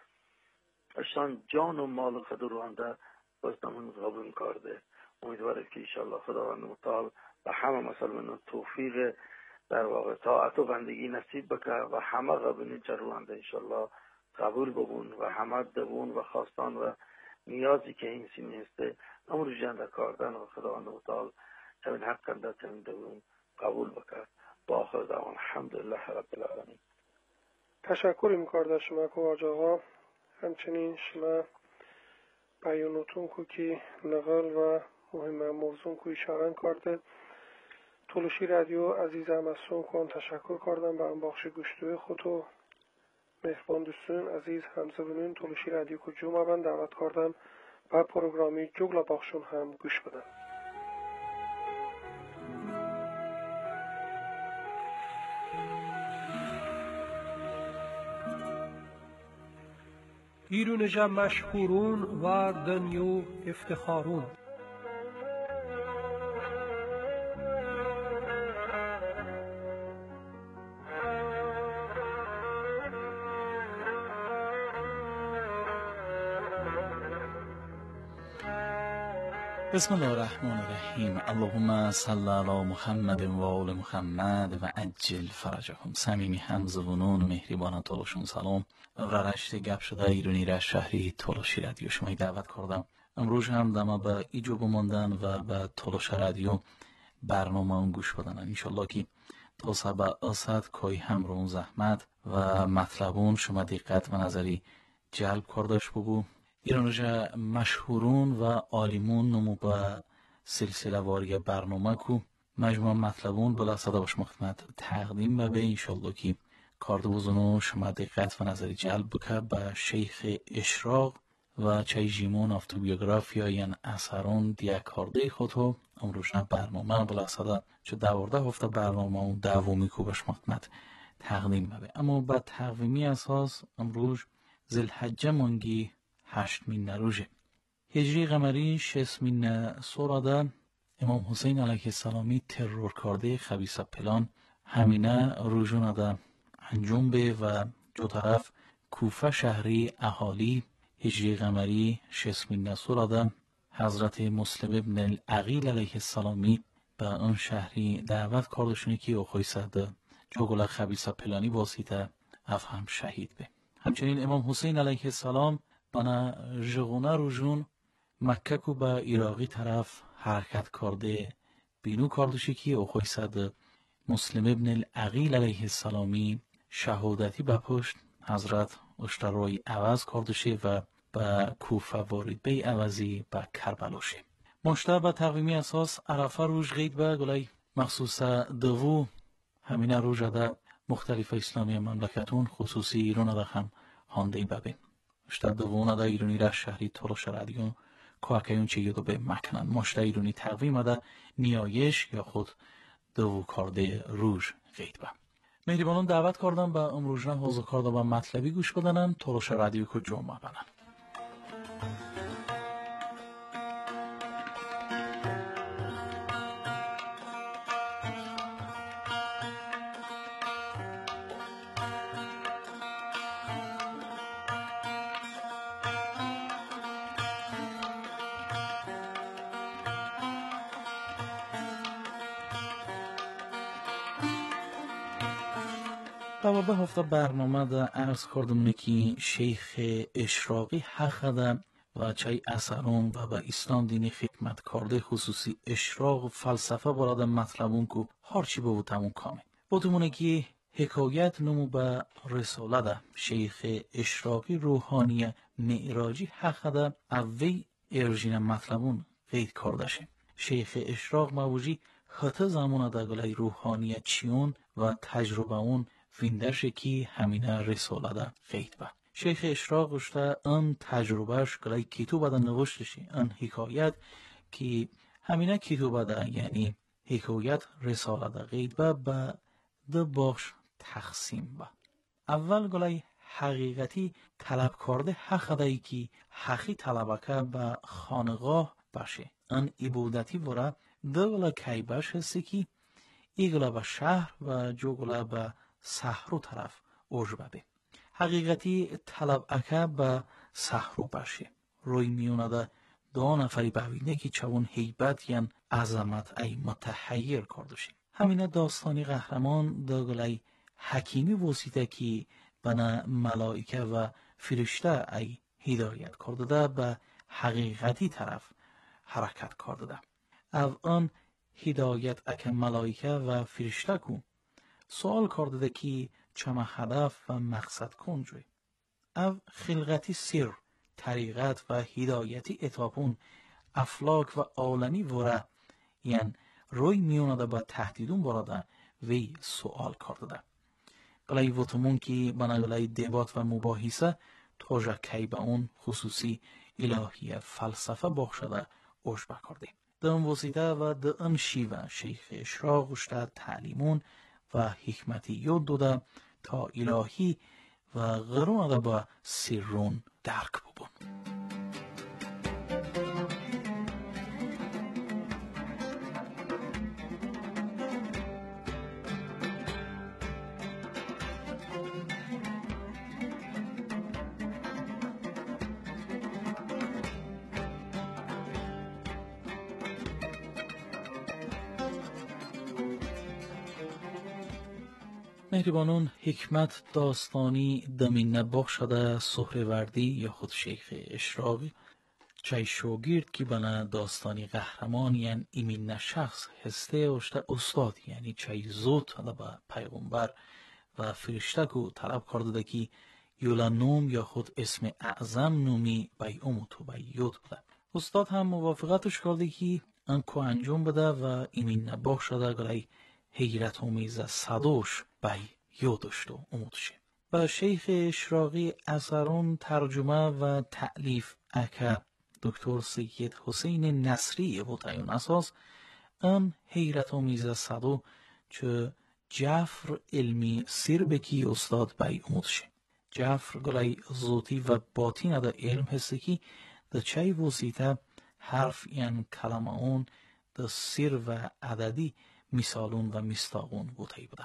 شان جان و مال خدا رو انده بزنمون قبول کرده. امیدوارم که انشاءالله خداوند متعال و همه مسلمانان توفیق در واقع طاعت و بندگی نصیب بکنه و همه قبول رو انده انشاءالله قبول ببون و همه دبون و خواستان و نیازی که این سینی هسته امرو جنده کردن و خداوند متعال چمین حق کنده چمین دبون قبول بکنه. با آخر دعوان الحمدلله رب العالمین. تشکر می‌کنم از شما که آقا همچنین شما بیاناتون کو که نقل و مهم موضوع کو اشاره کرده تولشی رادیو عزیزم از سون کن تشکر کردم به اون بخش گوشتوی خود و مهربان دوستان عزیز همزبانان تولشی رادیو کو جمعه من دعوت کردم و پروگرامی جگلا بخشون هم گوش بدن. ایرونجا مشهورون و دنیو افتخارون. بسم الله الرحمن الرحیم. اللهم صل علی محمد و آل محمد و عجل فرجهم. صمیمی همزبانان مهربان تولشون سلام. و رشت گپ شده ایرانی را شهری تولشی رادیو شما دعوت کردم. امروز هم دما به ایجو بماندن و به تولش رادیو برنامه اون گوش بدن. انشالله که تا سبع اسد کای همرون زحمت و مطلبون شما دقت و نظری جلب کردش بگو. ایرانجا مشهورون و عالمون نمو به سلسله واری برنامه کو مجموع مطلبون بلا صدا باش مخدمت تقدیم به به انشالله که کاردوزونو شما دقت و نظری جلب بکه به شیخ اشراق و چای جیمون آفتوبیوگرافیا یعن اثرون دیگه کارده خودو امروشنا برنامه بلا صدا چو دوارده هفته برنامه اون دومی کو باش مخدمت تقدیم به. اما با تقویمی اساس امروز ذوالحجه مانگی هشتمین روزه هجری قمری شصمین سوراده امام حسین علیه السلامی ترور کرده خبیث پلان همینه روزونه ده انجام به و جو طرف کوفه شهری اهالی هجری قمری شصمین سوراده حضرت مسلم ابن العقیل علیه السلامی به اون شهری دعوت کردشونی که اوخوی سده جوگل خبیث پلانی واسیده افهم شهید به. همچنین امام حسین علیه السلام بنا جغونه روزون مکه کو به عراقی طرف حرکت کرده بینو کردشی که اوخوی سده مسلم ابن العقیل علیه السلامی شهادتی به پشت حضرت اشترای عوض کردشه و به کوفه وارد بی عوضی به کربلاشه. مشته به تقویمی اساس عرفه روز غید به گلای مخصوص دوو همینه روز ده مختلف اسلامی مملکتون خصوصی ایران دا هم هانده ببین. اشتاد دوونه دا ایرانی را شهری تولش رادیو که چه یادو به مکنن مشت ایرانی تقویم دا نیایش یا خود دو کارده روش غید با. مهربانان دعوت کردم با امروزنا حوض کارده با مطلبی گوش بدنن تولش رادیو که جمعه بنن. به هفته برنامه دا عرض کردم که شیخ اشراقی حق ده و چای اثرون و به اسلام دینی خدمت کرده خصوصی اشراق و فلسفه براده مطلبون که هرچی به تمون کامه بودمونه که حکایت نمو به رساله ده شیخ اشراقی روحانی معراجی حق ده اوی ارژین مطلبون غید کرده شه. شیخ اشراق موجی خط زمان ده گلای روحانیت چیون و تجربه اون ویندرشه کی همینه رساله ده غید با. شیخ اشراق اشتا ان تجربهش گلای کتوبه ده نوشتشی ان حکایت کی همینه کتوبه ده یعنی حکایت رساله ده غید با با ده باش تقسیم با. اول گلای حقیقتی طلب کرده حق ده کی حقی طلبکه با خانقاه باشه ان عبودتی ورا ده گلای کی باش هستی کی ایگلا با شهر و جو گلا با صحرو طرف اوج ببه حقیقتی طلب اکه با صحرو باشه روی میونه ده دو نفری ببینه که چون هیبت یعن عظمت ای متحیر کردشه. همینه داستانی قهرمان ده گلای حکیمی وسیطه که بنا ملائکه و فرشته ای هدایت کرده ده به حقیقتی طرف حرکت کرده ده. او آن هدایت اکه ملائکه و فرشته کن سوال کرده ده که چما هدف و مقصد کن جوی. او خلقتی سر، طریقت و هدایتی اتاپون افلاک و عالمی وره یعن روی میونه ده با تهدیدون براده وی سوال کرده ده. گلای وطمون که بنا گلای دیبات و مباحثه توجه کی به اون خصوصی الهی فلسفه بخشده اوش بکرده. دم وسیطه و دم شیوه شیخ اشراق اشتا تعلیمون و حکمتی یاد داده تا الهی و غرون با سرون درک ببون. مهربانون حکمت داستانی دمین بخشده سهروردی یا خود شیخ اشراقی چای شوگیرد که بنا داستانی قهرمان یعنی ایمین شخص هسته اشته استاد یعنی چای زود با پیغمبر و فرشته کو طلب کرده که یولا نوم یا خود اسم اعظم نومی بای اموتو بای یود بده. استاد هم موافقتش کرده که انکو انجام بده و ایمین بخشده گلای حیرت آمیز صدوش بای یادش و امودشه. و شیخ اشراقی اثرون ترجمه و تألیف اکه دکتر سید حسین نصری بودایون اساس ان حیرت آمیز صدو چه جفر علمی سیر بکی استاد بای امودشه. جفر گلای زوتی و باطین ده علم هستی که ده چای وسیطه حرف یعن کلمه اون ده سیر و عددی مثالون و مستاقون بودایی بوده.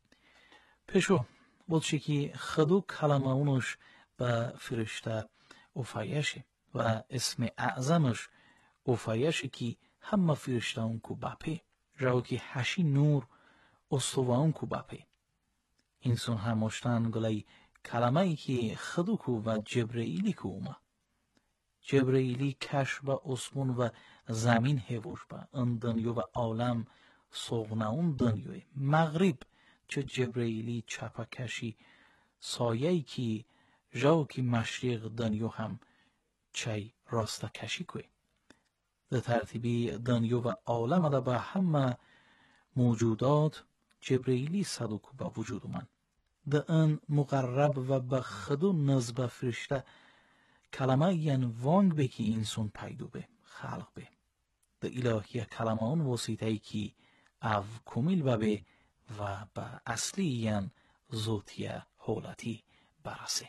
پیشو بودشه که خدو کلمه اونش به فرشته افایشه و اسم اعظمش افایشه که همه فرشته اون کو بپه جاو که هشی نور استوه اون کو بپه. اینسون هماشتن گلای کلمه ای که خدو کو و جبرئیلی کو اومه. جبرئیلی کش با اسمون و زمین هوش با ان دنیا و عالم سوغنه اون دنیای مغرب چه جبرئیلی چپکشی سایه‌ای که جاو که مشرق دنیا هم چای راسته کشی کوی. در ترتیبی دنیا و عالم ده با همه موجودات جبرئیلی صدوکو با وجود من ده ان مقرب و بخدو نزب فرشته کلمه ین وانگ به کی انسان پیدو به خلق به ده الهی کلمه اون وسیطه ای کی او کمیل به و به اصلی ین زوتیه حولتی برسه.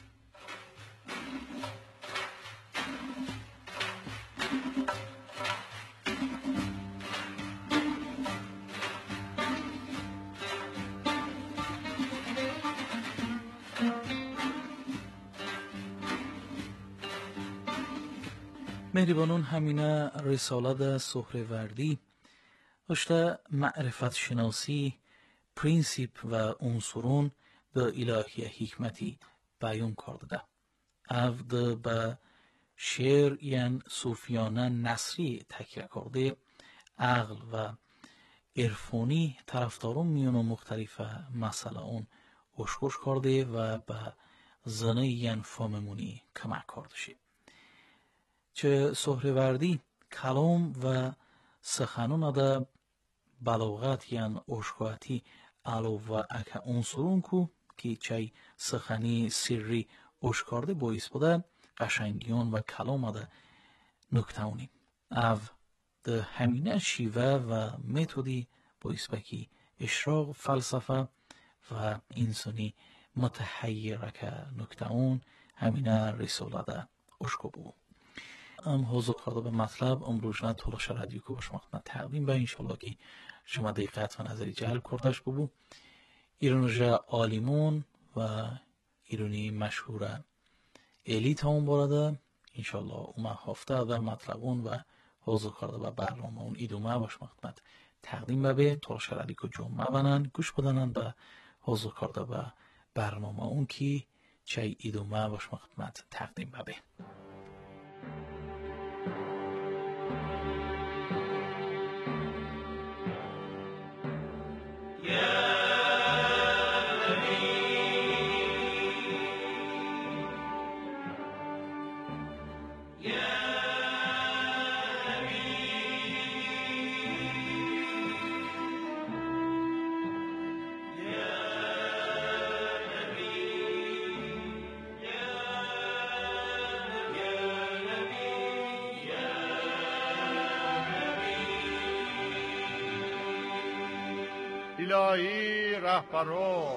مهربانون همینه رساله ده سهروردی اشته معرفت شناسی پرینسیپ و عنصرون ده الهی حکمتی بیان کرده ده. او ده به شعر ین صوفیانه نصری تکیه کرده عقل و عرفانی طرفدارون میون مختلف مسئله اون اشکرش کرده و به زنه ین فهممونی کمک کرده شد. چه سهروردی کلام و سخنون ده بلاغت یان اشکواتی علو و اکا عنصرون کو که چه سخنی سری اشکارده باعث بوده قشنگیان و کلام ده نکتاونی او ده همینه شیوه و متودی باعث بکی اشراق فلسفه و انسانی متحیره که نکتاون همینه رساله ده اشکو بود. ام حضور کرده به مطلب امروزنا تلاش رادیو که با شما خدمت تقدیم به انشالله که شما دقت و نظری جلب کردش ببو ایرانجا آلیمون و ایرانی مشهور الیت همون بارده انشالله اومه هفته در مطلبون و حضور کرده به برنامه اون ایدومه با شما خدمت تقدیم به تلاش رادیو که جمعه بنن گوش بدنن به حضور کرده به برنامه اون که چه ایدومه با شما خدمت تقدیم به الهی رهبران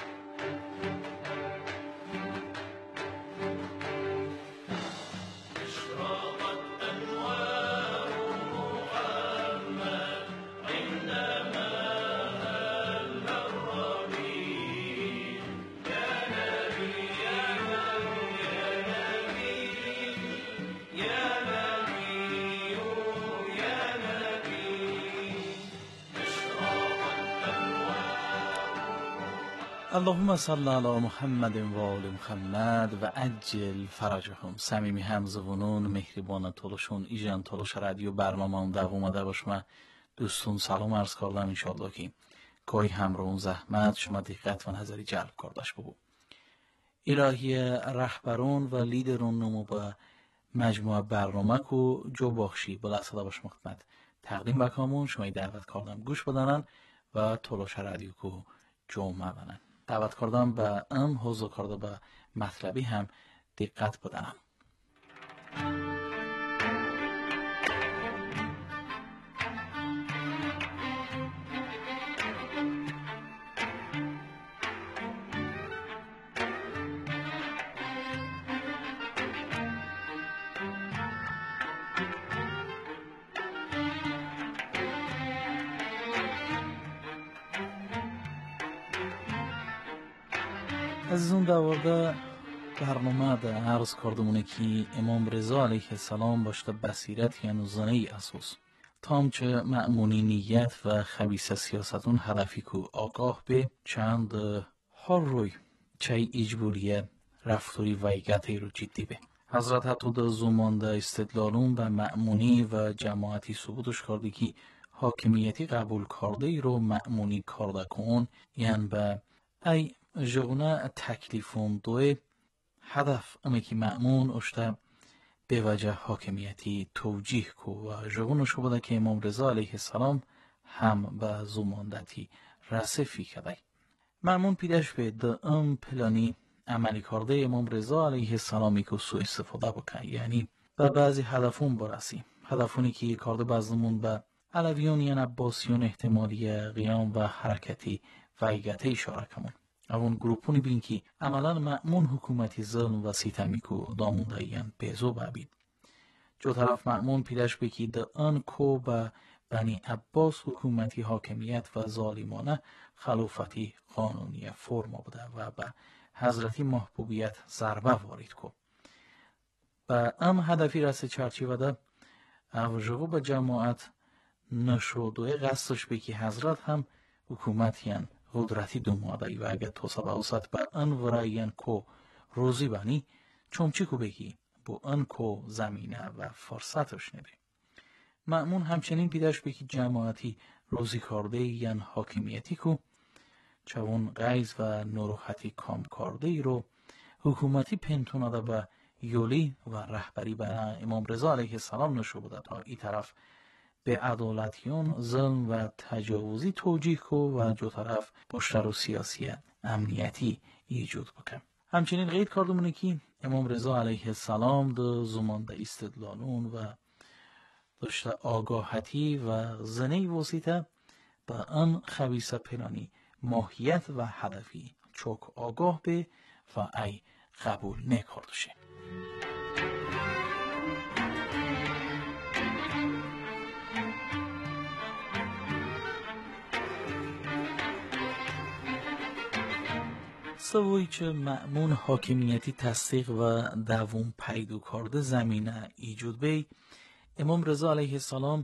اللهم صل علی محمد و آل محمد و عجل فرجهم. صمیمی همزبانان مهربان تلاشون ایجان تلاش رادیو برنامه هم دوام آمده باشم. دوستون سلام عرض کردم انشالله که گاهی همراهون زحمت شما دقت و نظری جلب کردش ببو. الهی رهبران و لیدران نمو با مجموعه برنامه کو جو بخشی بلا صدا باش خدمت تقدیم بکامون شما دعوت کردم گوش بدنن و تلاش رادیو کو جمعه بنن. دعوت کردم به ام حضور کرده به مطلبی هم دقت بدنم. عزیزان دوارده برنامه ده عرض کردمونه که امام رضا علیه السلام باشته بصیرت یعنی زنه اساس تام چه مأمونی نیت و خبیث سیاستون هدفی که آگاه به چند هر روی چه اجبوریه رفتاری ویگتی رو جدی به حضرت حتی ده زمانده استدلالون به مأمونی و جماعتی ثبوتش کرده که حاکمیتی قبول کرده ای رو مأمونی کرده کن یعنی به ای جغنه تکلیفون دوی هدف امی که مأمون اشته به وجه حاکمیتی توجیه کو و جغنه شو بوده که امام رضا علیه السلام هم به زماندتی رسفی کده مأمون پیدش به د ام پلانی عملی کرده امام رضا علیه السلامی که سوء استفاده بکن، یعنی به بعضی هدفون برسی، هدفونی که کرده بازمون به علویون یا عباسیون احتمالی قیام و حرکتی و ایگته اشاره کمون. اون گروپونی بین که عملا مأمون حکومتی ظلم و ستمی که دامونده یعن بیزو بابید. جو طرف مأمون پیدش بکی د آن کو به بنی عباس حکومتی حاکمیت و ظالمانه خلافتی قانونی فرما بوده و به حضرتی محبوبیت ضربه وارد کو. به ام هدفی رسه چرچیوه ده اوجغو به جماعت نشد و قصدش بکی حضرت هم حکومتیان قدرتی دوماده و اگر توسا به اوسط به ان ورایین کو روزی بانی چومچی کو بگی بو ان کو زمینه و فرصتش نبی. مأمون همچنین پیداش بکی جماعتی روزی کرده یعن حاکمیتی کو چون غیز و نروحتی کام کرده ای رو حکومتی پنتوناده به یولی و رهبری به امام رضا علیه السلام نشو بوده تا ای طرف به عدالتیون ظلم و تجاوزی توجیه کو و جو طرف بشتر و سیاسی امنیتی ایجود بکن. همچنین قید کردمونه که امام رضا علیه السلام ده زمانده استدلالون و داشته آگاهتی و زنی وسیطه به ان خبیث پلانی ماهیت و هدفی چوک آگاه به و ای قبول نکردشه. سوی چه مأمون حاکمیتی تصدیق و دوام پیدا کرده زمینه ایجود بی امام رضا علیه السلام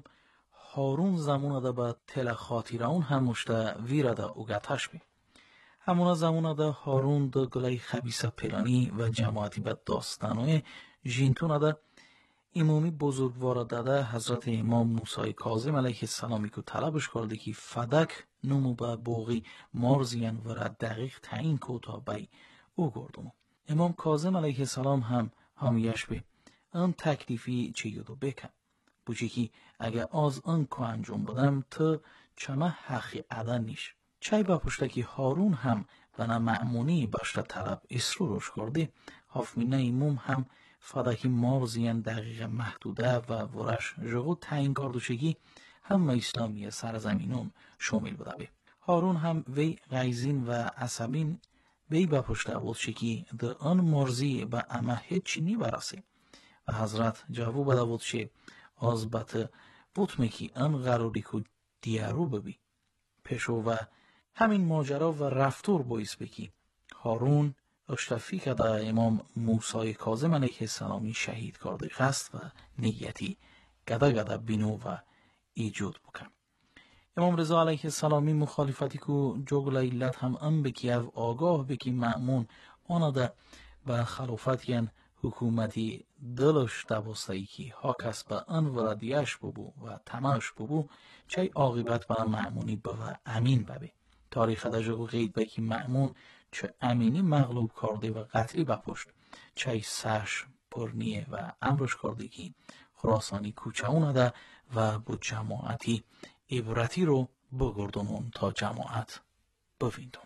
هارون زمان ده به تل خاطرون هموشته ویرده اوگتش بی. همونا زمان ده هارون ده گلای خبیث پلانی و جماعتی به داستانوی جینتون ده امامی بزرگوار داده حضرت امام موسی کاظم علیه السلامی که طلبش کرده که فدک نمو به بوغی مارزین و را دقیق تعیین کو تا بی او گردونو. امام کاظم علیه السلام هم همیش به ان تکلیفی چه یدو بکن. بوچه که اگه از ان که انجام بدم تا چمه حقی عدن نیش. چای با پشته که هارون هم بنا معمونی باشته طلب اسروروش کرده حافمینه امام هم فدکی مارزین دقیق محدوده و ورش جغو تعیین کردوشگی همه اسلامی سرزمینون شامل بوده بی. هارون هم وی غیزین و عصبین وی با پشته بود شکی در آن مرزی به امه هیچی نی برسه و حضرت جواب بده بود شه از بط بطمه که آن قراری که دیارو ببی پشو و همین ماجرا و رفتور باعث بکی هارون اشتفی که در امام موسی کاظم علیه السلامی شهید کرده قصد و نیتی گده گده بینو و ایجود بکن. امام رضا علیه السلامی مخالفتی که جگل علت هم ام بکی او آگاه بکی مأمون آنه ده به خلافت حکومتی دلش دوستایی که ها کس به ان ولادیش ببو و تماش ببو چه عاقبت به مأمونی با امین ببی. تاریخ ده جگو قید بکی مأمون چه امینی مغلوب کرده و قتلی بپشت چه سش پرنیه و امرش کرده که خراسانی کوچه اونده و با جماعتی عبرتی رو بگردونون تا جماعت بویندون.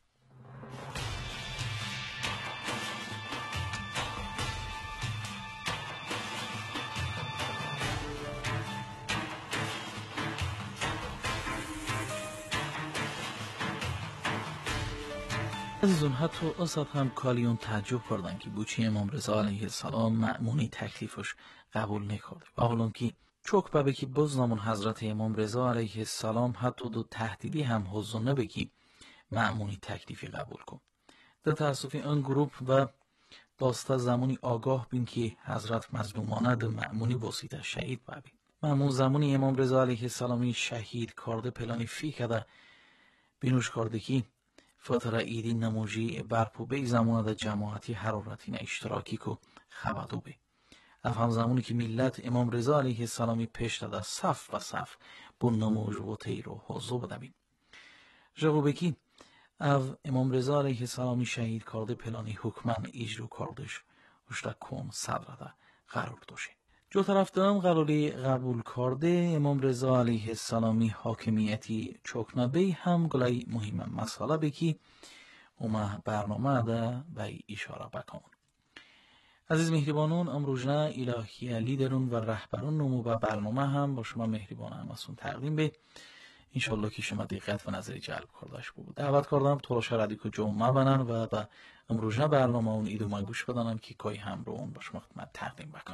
عزیزون حتی اصد هم کالیون تعجب کردن که بوچی امام رضا علیه السلام مأمونی تکلیفش قبول نکرده و حالا که چوک به بکی بزنامون حضرت امام رضا علیه السلام حتی دو تهدیدی هم حضونه بکی مأمونی تکلیفی قبول کن. در تأسفی ان گروپ و داسته زمانی آگاه بین که حضرت مظلومانه در مأمونی وسیده شهید ببین. مأمون زمانی امام رضا علیه السلامی شهید کرده پلانی فی کده بینوش کرده که فتره ایدی نموجی برپو بی زمان ده جماعتی حرارتی نه اشتراکی که خبدو بی. افهم زمانی که ملت امام رضا علیه السلامی پیش داده صف و صف بون نموج و تیر و حضو بده بین. جغو بکی او امام رضا علیه السلامی شهید کرده پلانی حکمن اجرو کردش اشتا کن صدر ده قرار دوشه. جو طرفدارم قلالی قبول کرده امام رضا علیه السلامی حاکمیتی چوکنابی هم گلای مهم مسئله بکی اومه برنامه ده به اشاره بکن. عزیز مهربانون امروزنا الهی لیدرون و رهبرون نمو و برنامه هم با شما مهربان همسون تقدیم به انشالله که شما دقت و نظری جلب کردش بود. دعوت کردم تلاش رادیو که جمعه بنن و با امروزنا برنامه اون ایدو ما گوش بدنم که کای هم رو اون با شما خدمت تقدیم بکنم.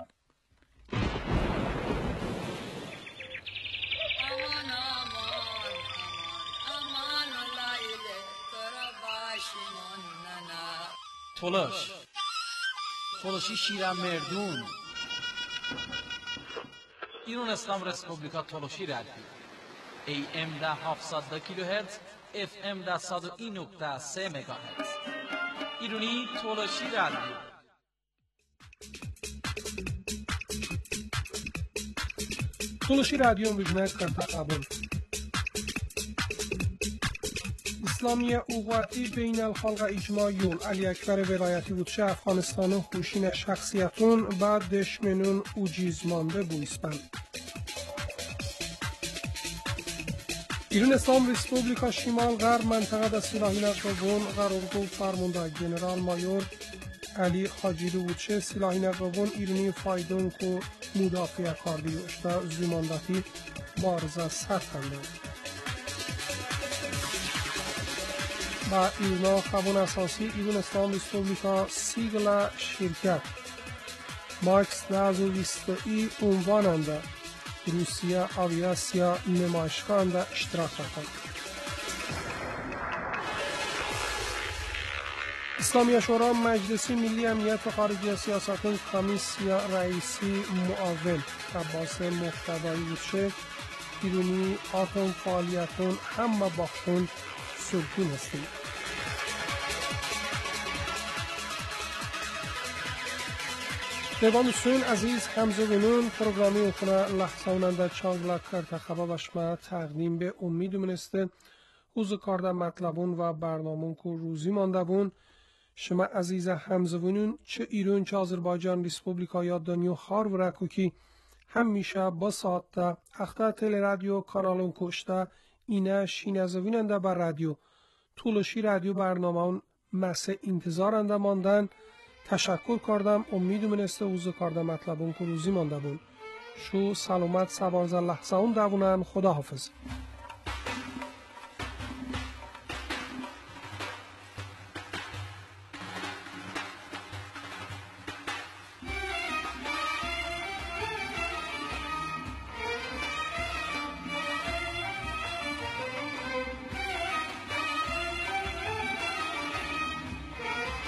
تلاش تلاشی شیرم مردون ایران اسلام رسپوبلیکا تلاشی رادیو ای ام ده هفتصد کیلوهرتز اف ام ده صد و این نقطه سه مگاهرتز ایرانی تلاشی رادیو. تلاشی رادیو امروزنا کرده قبول اسلامی اوقاتی بین الخلق اجماع یول علی اکبر ولایتی بودشه افغانستان و خوشین شخصیتون بعد دشمنون اوجیز مانده بویسپند. ایران اسلام ریسپوبلیکا شمال غرب منطقه در سلاحی نقابون قرارگاه فرمانده جنرال مایور علی خاجیلو بودشه سلاحی نقابون ایرانی فایدون که مدافع کاردی اشتا زیماندتی بارزه سرکنده. با ایرنا خبون اساسی ایران اسلام ریسپوبلیکا سیگل شرکت ماکس نازو ویستایی عنواننده روسیه آویاسیا نمایشگاه اشتراک کرد. اسلامی شورا مجلس ملی امنیت و خارجی سیاستون کمیسیا رئیسی معاون عباس مقتدایی بودشه ایرانی آتون فعالیتون همه باختون سلطون هستیم. دیوان سوین عزیز همزه بینون پروگرامی اخونه لحظه اوننده چانگلا کرده خبا بشما تقدیم به امید منسته حوز کارده مطلبون و برنامون که روزی مانده بون شما عزیز همزه بینون چه ایران چه آذربایجان ریسپوبلیکا یا دنیا خار و رکو که همیشه با ساعت ده اخته تل رادیو کانالون کشته اینه شینه زویننده بر رادیو طولشی رادیو برنامه اون مسه انتظارنده ماندن تشکر کردم امید منسته اوزو کارده مطلبون که روزی مانده بون شو سلامت سبانزه لحظه اون دوونن خدا حافظ.